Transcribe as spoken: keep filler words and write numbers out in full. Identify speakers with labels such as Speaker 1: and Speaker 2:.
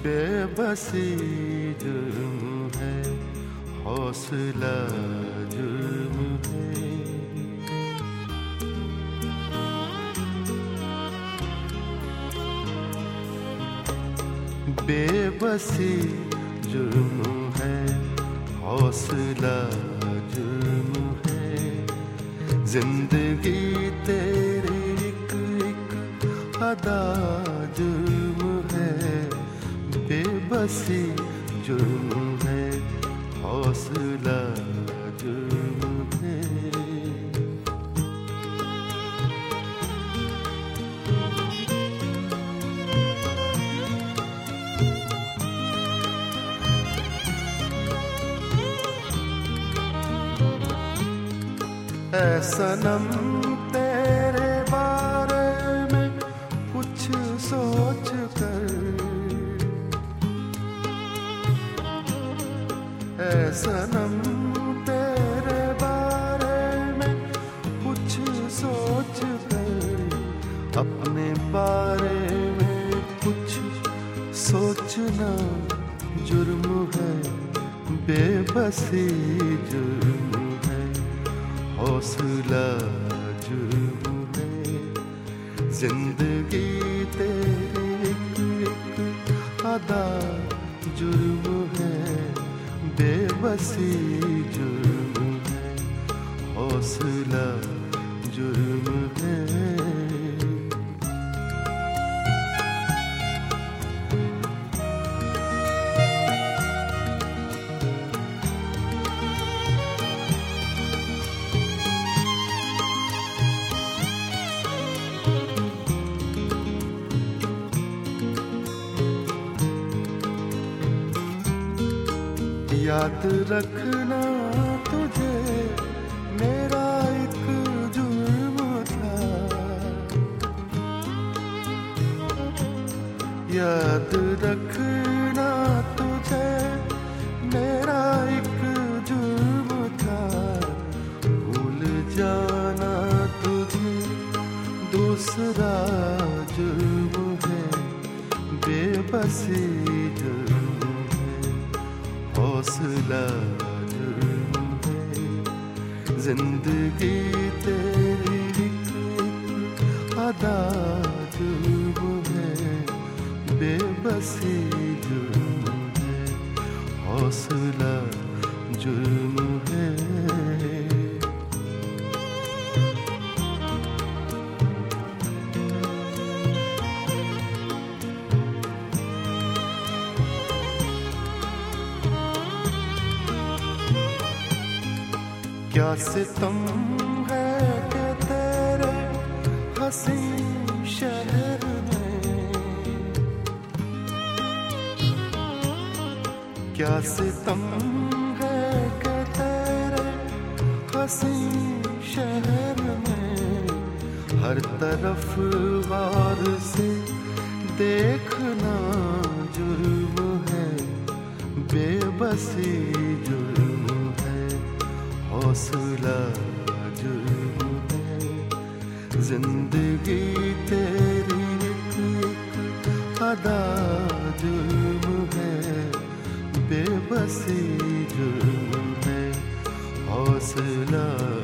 Speaker 1: बेबसी जुर्म है, हौसला जुर्म है। बेबसी जुर्म है, हौसला जुर्म है। जिंदगी तेरी एक एक अदा जुर्म है। बेबसी जुर्म है, हौसला जुर्म है। ऐ सनम तेरे बारे में कुछ सोच कर, ऐ सनम तेरे बारे में कुछ सोच कर, अपने बारे में कुछ सोचना जुर्म है। बेबसी जुर्म है, हौसला जुर्म है। जिंदगी तेरी एक एक अदा जुर्म है। बेबसी जुर्म है, हौसला जुर्म है। याद रखना तुझे मेरा एक जुर्म था। याद रखना तुझे मेरा एक जुर्म था। भूल जाना तुझे दूसरा जुर्म है। बेबसी जुर्म है, हौसला जुर्म है। जिंदगी तेरी एक एक अदा जुर्म है। बेबसी जुर्म है, हौसला जुर्म है। क्या सितम है कि तेरे हसी शहर में, क्या सितम है कि तेरे हसी शहर में। हर तरफ गौर से देखना जुर्म है। बेबसी जुर्म है, हौसला जुर्म है। जिंदगी तेरी एक एक अदा जुर्म है। बेबसी जुर्म है, हौसला